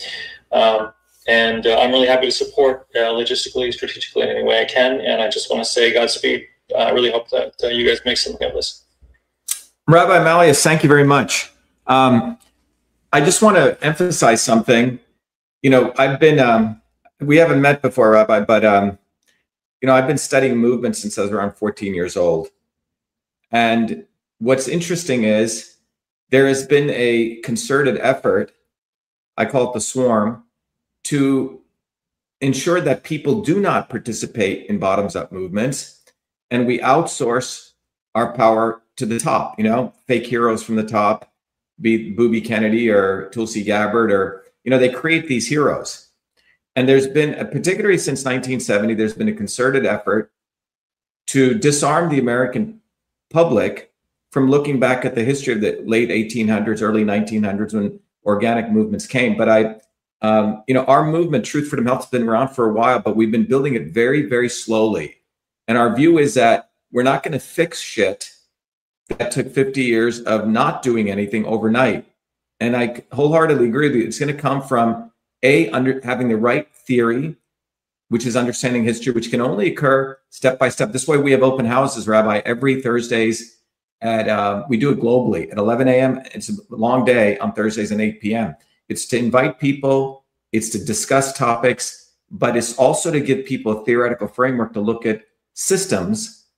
And I'm really happy to support logistically, strategically in any way I can. And I just want to say Godspeed. I really hope that you guys make something of this. Rabbi Mallius, thank you very much. I just want to emphasize something. I've been, we haven't met before, Rabbi, but, I've been studying movement since I was around 14 years old. And what's interesting is there has been a concerted effort, I call it the swarm, to ensure that people do not participate in bottoms-up movements, and we outsource our power to the top, fake heroes from the top, be Booby Kennedy or Tulsi Gabbard, or, they create these heroes. And there's been, particularly since 1970, there's been a concerted effort to disarm the American public from looking back at the history of the late 1800s, early 1900s, when organic movements came. But our movement, Truth, Freedom, Health, has been around for a while, but we've been building it very, very slowly. And our view is that we're not going to fix shit that took 50 years of not doing anything overnight. And I wholeheartedly agree with you. It's going to come from having the right theory, which is understanding history, which can only occur step by step. This way we have open houses, Rabbi, every Thursdays we do it globally at 11 a.m. It's a long day on Thursdays and 8 p.m. It's to invite people, it's to discuss topics, but it's also to give people a theoretical framework to look at systems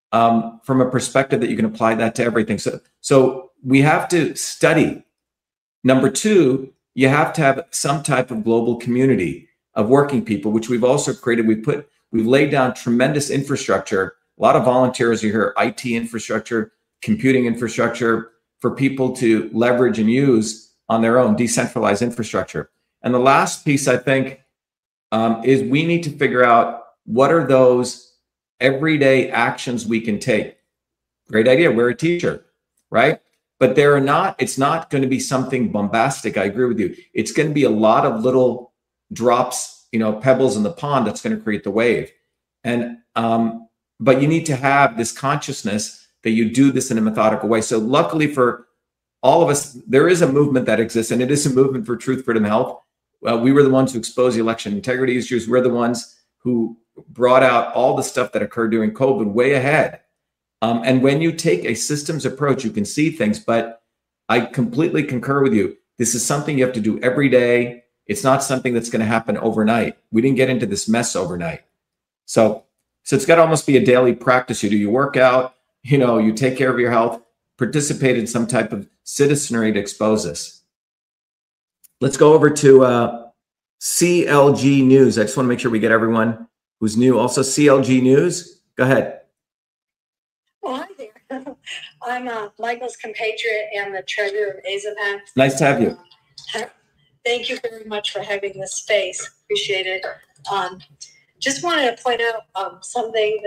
from a perspective that you can apply that to everything. So we have to study. Number two, you have to have some type of global community of working people, which we've also created. We've laid down tremendous infrastructure. A lot of volunteers, you hear IT infrastructure, computing infrastructure for people to leverage and use on their own, decentralized infrastructure. And the last piece, I think, is we need to figure out what are those everyday actions we can take. Great idea, wear a t-shirt, right? But it's not going to be something bombastic. I agree with you. It's going to be a lot of little drops, pebbles in the pond that's going to create the wave. And but you need to have this consciousness that you do this in a methodical way. So luckily for all of us, there is a movement that exists, and it is a movement for truth, freedom, health. We were the ones who exposed the election integrity issues. We're the ones who brought out all the stuff that occurred during COVID way ahead. And when you take a systems approach, you can see things, but I completely concur with you. This is something you have to do every day. It's not something that's going to happen overnight. We didn't get into this mess overnight. So it's got to almost be a daily practice. You do your workout, you take care of your health, participate in some type of citizenry to expose this. Let's go over to CLG News. I just want to make sure we get everyone who's new. Also, CLG News, go ahead. Well, hi there. I'm Michael's compatriot and the treasurer of AZAPAC. Nice to have you. Thank you very much for having this space. Appreciate it. Just wanted to point out something.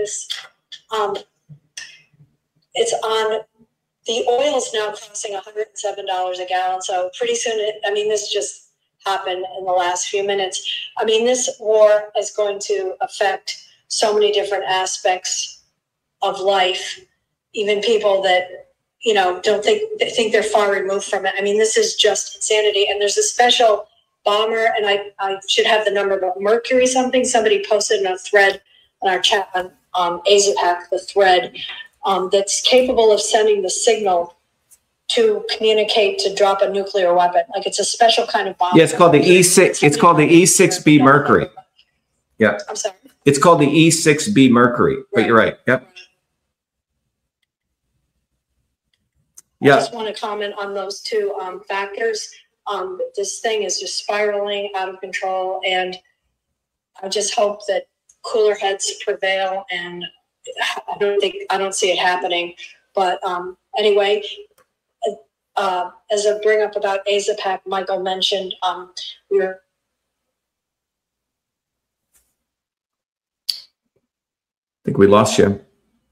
It's on the oil is now costing $107 a gallon. So pretty soon, this just happened in the last few minutes. This war is going to affect so many different aspects of life, even people that, don't think they're far removed from it. This is just insanity. And there's a special bomber, and I should have the number, but Mercury somebody posted in a thread in our chat on AZAPAC, the thread, that's capable of sending the signal to communicate to drop a nuclear weapon. Like it's a special kind of bomb. Yeah, it's called the E6. It's called the E6B Mercury. Yeah. I'm sorry. It's called the E6B Mercury. But you're right. Yep. I just want to comment on those two factors. This thing is just spiraling out of control, and I just hope that cooler heads prevail. And I don't see it happening. But anyway, as a bring up about AZAPAC, Michael mentioned we were. I think we lost you.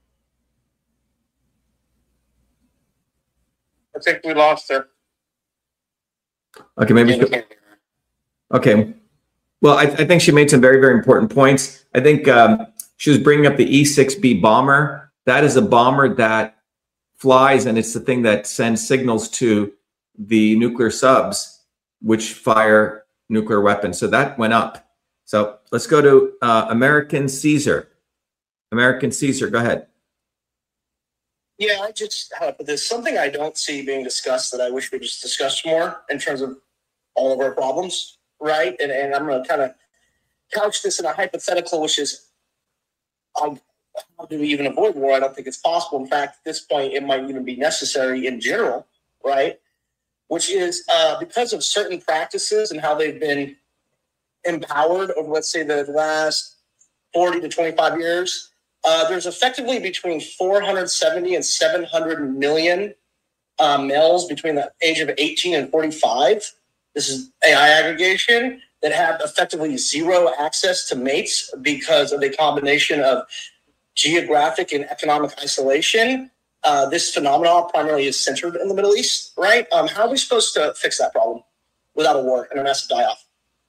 I think we lost her. Okay, maybe. Okay. Well, I think she made some very, very important points. I think she was bringing up the E6B bomber. That is a bomber that flies, and it's the thing that sends signals to the nuclear subs, which fire nuclear weapons. So that went up. So let's go to American Caesar. American Caesar, go ahead. Yeah, there's something I don't see being discussed that I wish we just discussed more in terms of all of our problems, right? And I'm going to kind of couch this in a hypothetical, which is how do we even avoid war? I don't think it's possible. In fact, at this point, it might even be necessary in general, right? Which is because of certain practices and how they've been empowered over, let's say, the last 40 to 25 years, there's effectively between 470 and 700 million males between the age of 18 and 45. This is AI aggregation that have effectively zero access to mates because of a combination of geographic and economic isolation. This phenomenon primarily is centered in the Middle East, right? How are we supposed to fix that problem without a war and a massive die-off?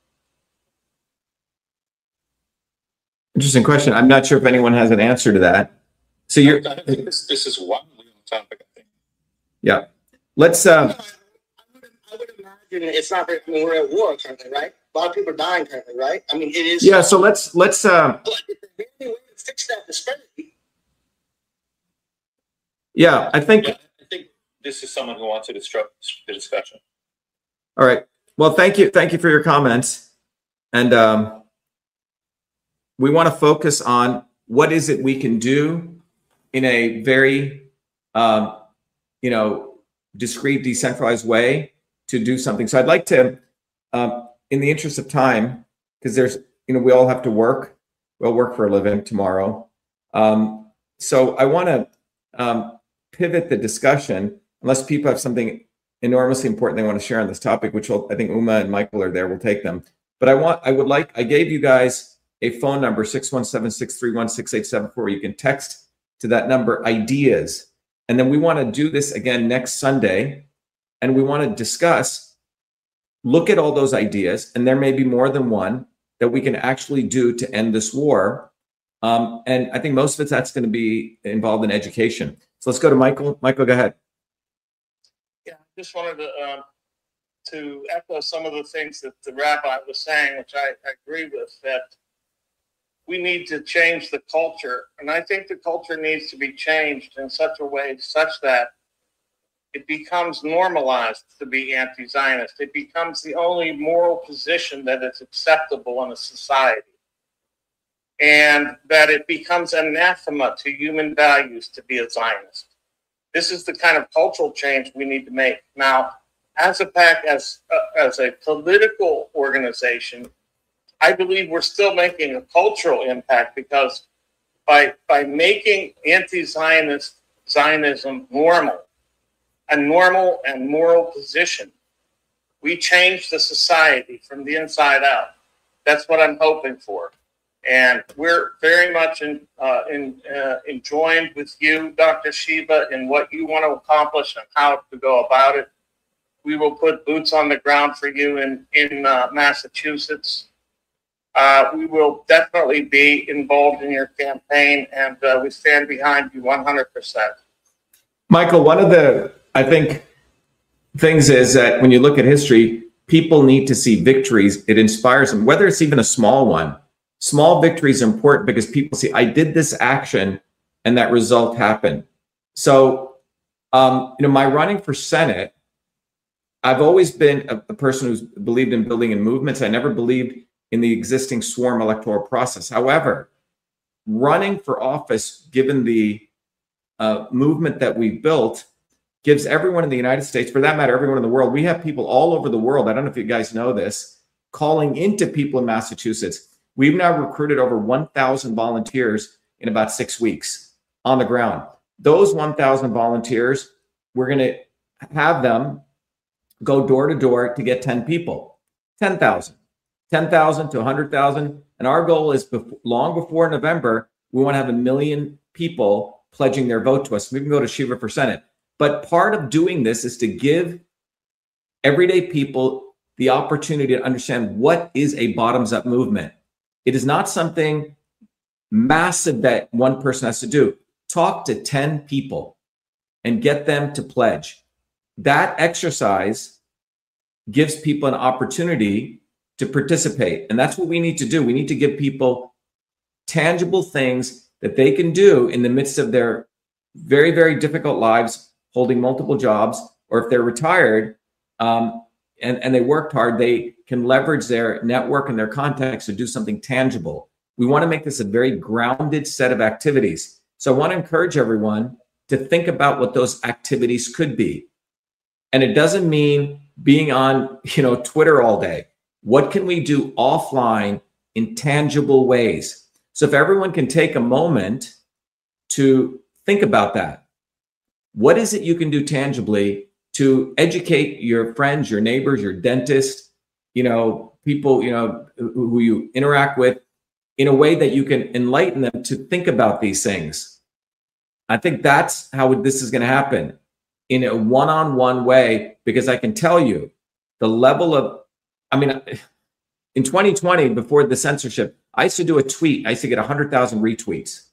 Interesting question. I'm not sure if anyone has an answer to that. So you're. I think this is wildly on topic, I think. Yeah. Let's. I would imagine it's not. We're at war currently, right? A lot of people are dying currently, right? It is. Yeah. So let's. But the only way to fix that disparity. Yeah, I think. Yeah, I think this is someone who wants to disrupt the discussion. All right. Well, thank you. Thank you for your comments, and we want to focus on what is it we can do in a very, discrete, decentralized way to do something. So I'd like to, in the interest of time, because there's, we all have to work. We'll work for a living tomorrow. So I want to pivot the discussion, unless people have something enormously important they want to share on this topic, which I think Uma and Michael are there, we'll take them. But I gave you guys a phone number, 617-631-6874, where you can text to that number ideas. And then we want to do this again next Sunday. And we want to discuss, look at all those ideas, and there may be more than one that we can actually do to end this war. And I think most of that's going to be involved in education. So let's go to Michael. Michael, go ahead. Yeah, I just wanted to echo some of the things that the rabbi was saying, which I agree with, that we need to change the culture. And I think the culture needs to be changed in such a way such that it becomes normalized to be anti-Zionist. It becomes the only moral position that is acceptable in a society. And that it becomes anathema to human values to be a Zionist. This is the kind of cultural change we need to make. Now, as a PAC, as a political organization, I believe we're still making a cultural impact, because by making anti-Zionism normal, a normal and moral position, we change the society from the inside out. That's what I'm hoping for. And we're very much joined with you, Dr. Shiva, in what you want to accomplish and how to go about it. We will put boots on the ground for you in Massachusetts. We will definitely be involved in your campaign, and we stand behind you 100%. Michael, one of the, I think, things is that when you look at history, people need to see victories. It inspires them, whether it's even a small one. Small victories are important because people see, I did this action and that result happened. So, my running for Senate, I've always been a person who's believed in building in movements. I never believed in the existing swarm electoral process. However, running for office, given the movement that we've built, gives everyone in the United States, for that matter, everyone in the world, we have people all over the world, I don't know if you guys know this, calling into people in Massachusetts. We've now recruited over 1,000 volunteers in about 6 weeks on the ground. Those 1,000 volunteers, we're going to have them go door to door to get 10 people, 10,000 to 100,000. And our goal is long before November, we want to have 1 million people pledging their vote to us. We can go to Shiva for Senate. But part of doing this is to give everyday people the opportunity to understand what is a bottoms-up movement. It is not something massive that one person has to do. Talk to 10 people and get them to pledge. That exercise gives people an opportunity to participate. And that's what we need to do. We need to give people tangible things that they can do in the midst of their very, very difficult lives, holding multiple jobs, or if they're retired and they worked hard, they can leverage their network and their contacts to do something tangible. We want to make this a very grounded set of activities. So I want to encourage everyone to think about what those activities could be. And it doesn't mean being on, Twitter all day. What can we do offline in tangible ways? So if everyone can take a moment to think about that, what is it you can do tangibly to educate your friends, your neighbors, your dentist, people, who you interact with in a way that you can enlighten them to think about these things? I think that's how this is going to happen, in a one-on-one way, because I can tell you the level of, in 2020, before the censorship, I used to do a tweet. I used to get 100,000 retweets.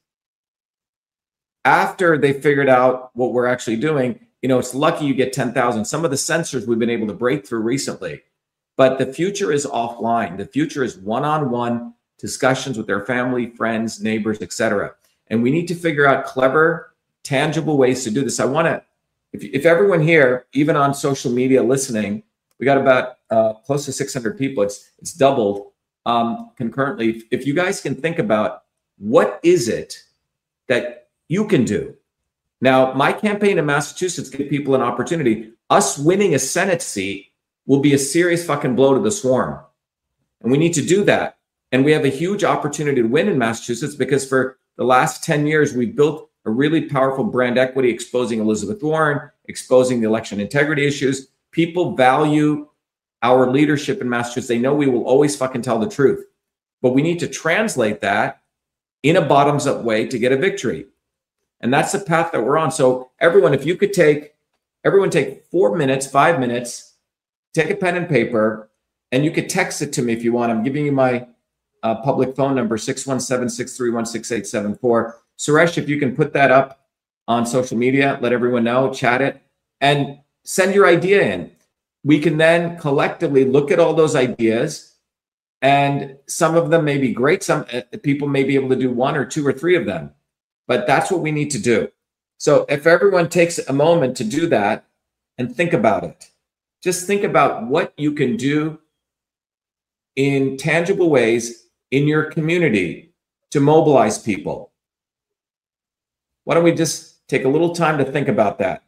After they figured out what we're actually doing, it's lucky you get 10,000. Some of the censors we've been able to break through recently, but the future is offline. The future is one-on-one discussions with their family, friends, neighbors, etc. And we need to figure out clever, tangible ways to do this. I want to, if everyone here, even on social media listening, we got about close to 600 people. It's doubled concurrently. If you guys can think about what is it that you can do. Now, my campaign in Massachusetts gives people an opportunity. Us winning a Senate seat will be a serious fucking blow to the swarm. And we need to do that. And we have a huge opportunity to win in Massachusetts because for the last 10 years, we've built a really powerful brand equity, exposing Elizabeth Warren, exposing the election integrity issues. People value our leadership in Massachusetts. They know we will always fucking tell the truth. But we need to translate that in a bottoms-up way to get a victory. And that's the path that we're on. So everyone, if you could take 4 minutes, 5 minutes, take a pen and paper, and you could text it to me if you want. I'm giving you my public phone number, 617-631-6874. Suresh, if you can put that up on social media, let everyone know, chat it, and send your idea in. We can then collectively look at all those ideas, and some of them may be great. Some people may be able to do 1 or 2 or 3 of them, but that's what we need to do. So if everyone takes a moment to do that and think about it, just think about what you can do in tangible ways in your community to mobilize people. Why don't we just take a little time to think about that?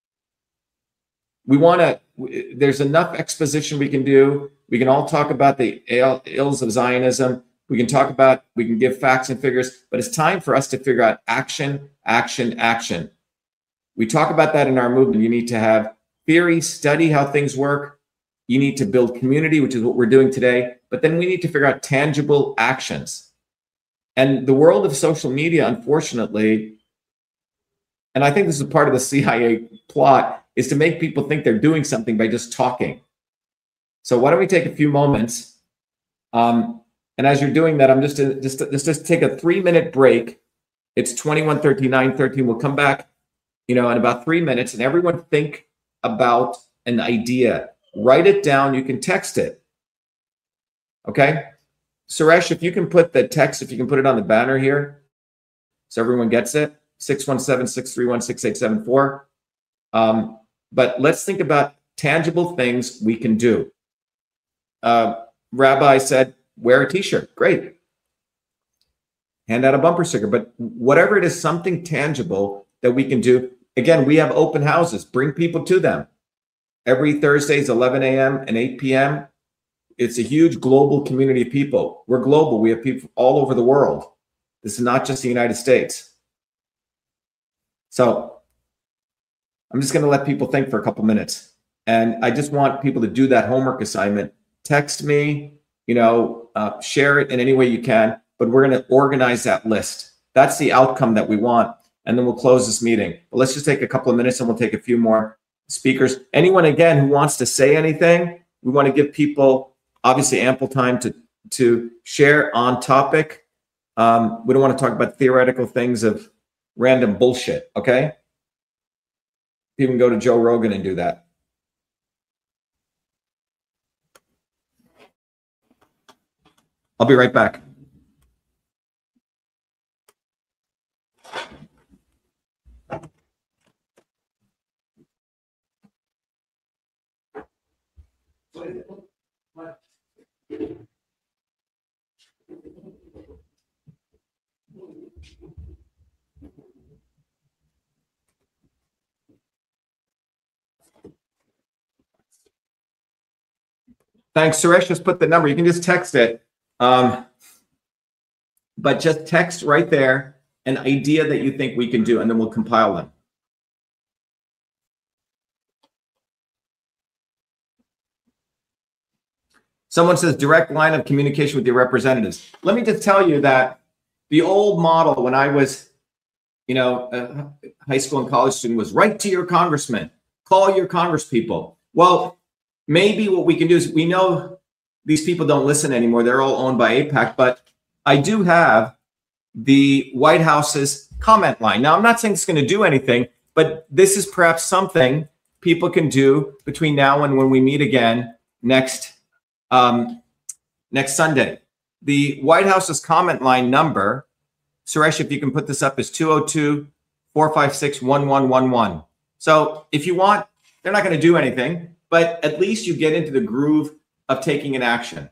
There's enough exposition we can do. We can all talk about the ills of Zionism. We can give facts and figures, but it's time for us to figure out action, action, action. We talk about that in our movement. You need to have theory, study how things work. You need to build community, which is what we're doing today. But then we need to figure out tangible actions. And the world of social media, unfortunately, and I think this is part of the CIA plot, is to make people think they're doing something by just talking. So why don't we take a few moments? And as you're doing that, I'm just take a 3-minute break. It's 21:13, 9:13. We'll come back, in about 3 minutes, and everyone think about an idea. Write it down. You can text it. Okay? Suresh, if you can put the text, if you can put it on the banner here, so everyone gets it, 617-631-6874. But let's think about tangible things we can do. Rabbi said, wear a t-shirt. Great. Hand out a bumper sticker. But whatever it is, something tangible that we can do. Again, we have open houses. Bring people to them. Every Thursdays, 11 a.m. and 8 p.m. It's a huge global community of people. We're global. We have people all over the world. This is not just the United States. So I'm just going to let people think for a couple minutes. And I just want people to do that homework assignment. Text me, share it in any way you can, but we're going to organize that list. That's the outcome that we want. And then we'll close this meeting. But let's just take a couple of minutes and we'll take a few more speakers. Anyone, again, who wants to say anything, we want to give people obviously ample time to share on topic. We don't want to talk about theoretical things of random bullshit, okay? You can go to Joe Rogan and do that. I'll be right back. Thanks, Suresh. Just put the number. You can just text it. But just text right there an idea that you think we can do, and then we'll compile them. Someone says direct line of communication with your representatives. Let me just tell you that the old model when I was, a high school and college student was write to your congressman, call your congresspeople. Well, maybe what we can do is, we know these people don't listen anymore. They're all owned by AIPAC, but I do have the White House's comment line. Now, I'm not saying it's going to do anything, but this is perhaps something people can do between now and when we meet again next Sunday. The White House's comment line number, Suresh, if you can put this up, is 202-456-1111. So if you want, they're not going to do anything, but at least you get into the groove of taking an action.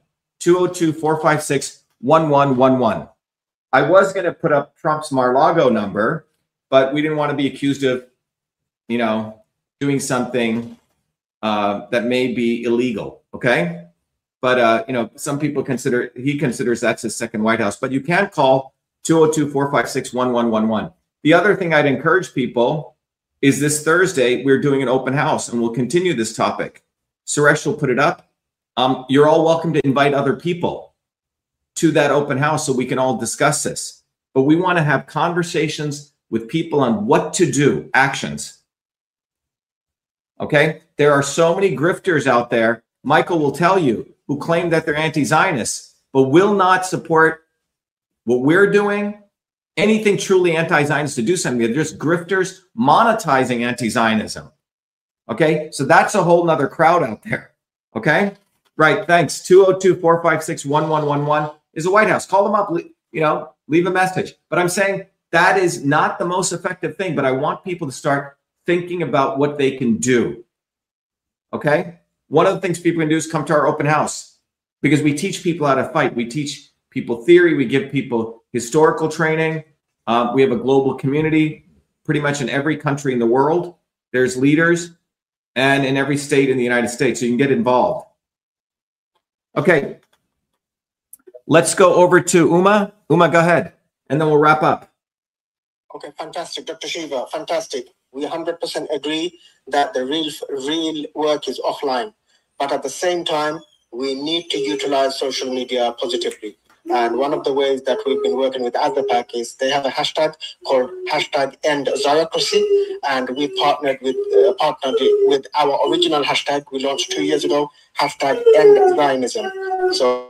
202-456-1111. I was going to put up Trump's Mar-a-Lago number, but we didn't want to be accused of, doing something that may be illegal. Okay. But, some people he considers that's his second White House, but you can call 202-456-1111. The other thing I'd encourage people is this Thursday, we're doing an open house and we'll continue this topic. Suresh will put it up. You're all welcome to invite other people to that open house so we can all discuss this. But we want to have conversations with people on what to do, actions. Okay? There are so many grifters out there, Michael will tell you, who claim that they're anti-Zionists, but will not support what we're doing, anything truly anti-Zionist to do something. They're just grifters monetizing anti-Zionism. Okay? So that's a whole nother crowd out there. Okay? Right. Thanks. 202-456-1111 is the White House. Call them up, leave a message. But I'm saying that is not the most effective thing, but I want people to start thinking about what they can do. Okay? One of the things people can do is come to our open house because we teach people how to fight. We teach people theory. We give people historical training. We have a global community pretty much in every country in the world. There's leaders and in every state in the United States. So you can get involved. Okay. Let's go over to Uma. Uma, go ahead. And then we'll wrap up. Okay, fantastic. Dr. Shiva, fantastic. We 100% agree that the real work is offline. But at the same time, we need to utilize social media positively. And one of the ways that we've been working with AzaPac is they have a hashtag called #EndZiocracy, and we partnered with our original hashtag we launched 2 years ago, #EndZionism. So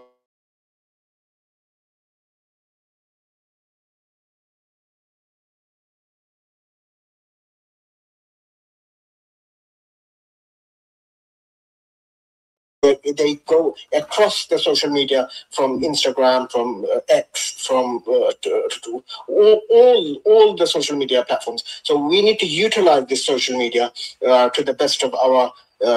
they go across the social media from Instagram, from X, from all the social media platforms. So we need to utilize this social media to the best of our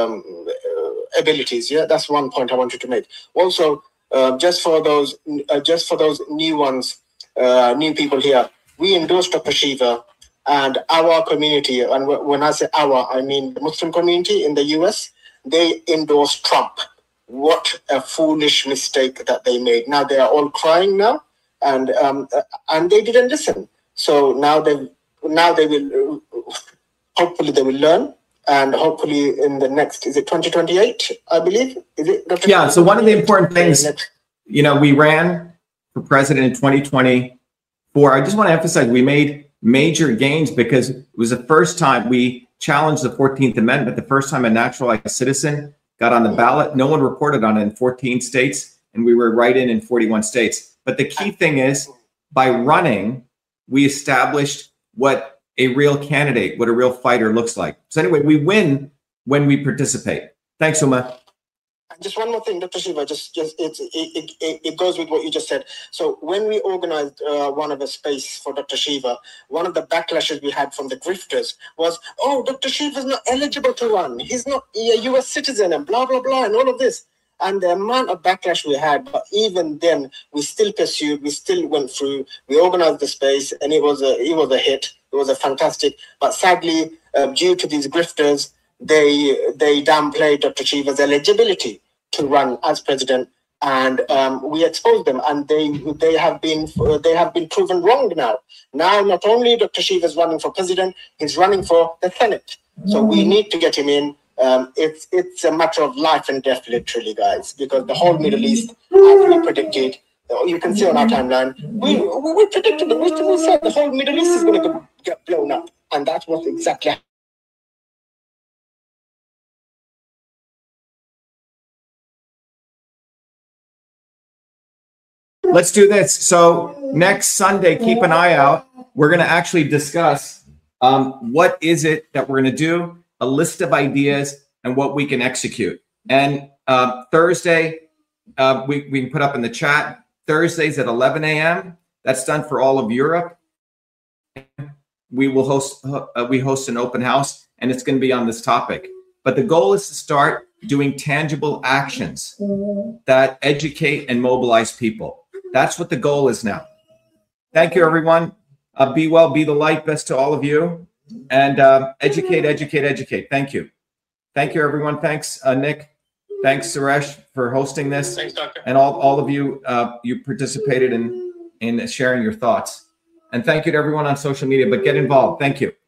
abilities. Yeah, that's one point I wanted to make. Also, just for those new ones, new people here, we endorse Dr. Shiva and our community. And when I say our, I mean the Muslim community in the US. They endorsed Trump. What a foolish mistake that they made. Now they are all crying now, and they didn't listen. So now they will hopefully they will learn, and hopefully in the next, is it 2028? I believe, is it? Dr. Yeah. So one of the important things, we ran for president in 2024. I just want to emphasize we made major gains because it was the first time we challenged the 14th Amendment, the first time a naturalized citizen got on the ballot. No one reported on it in 14 states, and we were right in 41 states. But the key thing is, by running, we established what a real candidate, what a real fighter looks like. So anyway, we win when we participate. Thanks, Uma. Just one more thing, Dr. Shiva, it goes with what you just said. So when we organized one of the space for Dr. Shiva, one of the backlashes we had from the grifters was, oh, Dr. Shiva's not eligible to run. He's not a US citizen and blah, blah, blah, and all of this. And the amount of backlash we had, but even then, we still pursued, we still went through, we organized the space, and it was a hit. It was a fantastic, but sadly, due to these grifters, they downplayed Dr. Shiva's eligibility to run as president, and we exposed them, and they have been proven wrong now. Now, not only Dr. Shiva is running for president, he's running for the Senate. So we need to get him in. It's a matter of life and death, literally, guys, because the whole Middle East, as we predicted, you can see on our timeline, we predicted we said the whole Middle East is going to get blown up, and that's what exactly happened. Let's do this. So next Sunday, keep an eye out. We're going to actually discuss what is it that we're going to do, a list of ideas, and what we can execute. And Thursday, we can put up in the chat, Thursdays at 11 a.m. That's done for all of Europe. We will host an open house, and it's going to be on this topic. But the goal is to start doing tangible actions that educate and mobilize people. That's what the goal is now. Thank you, everyone. Be well, be the light. Best to all of you. And educate, educate, educate. Thank you. Thank you, everyone. Thanks, Nick. Thanks, Suresh, for hosting this. Thanks, Doctor. And all of you, you participated in sharing your thoughts. And thank you to everyone on social media, but get involved. Thank you.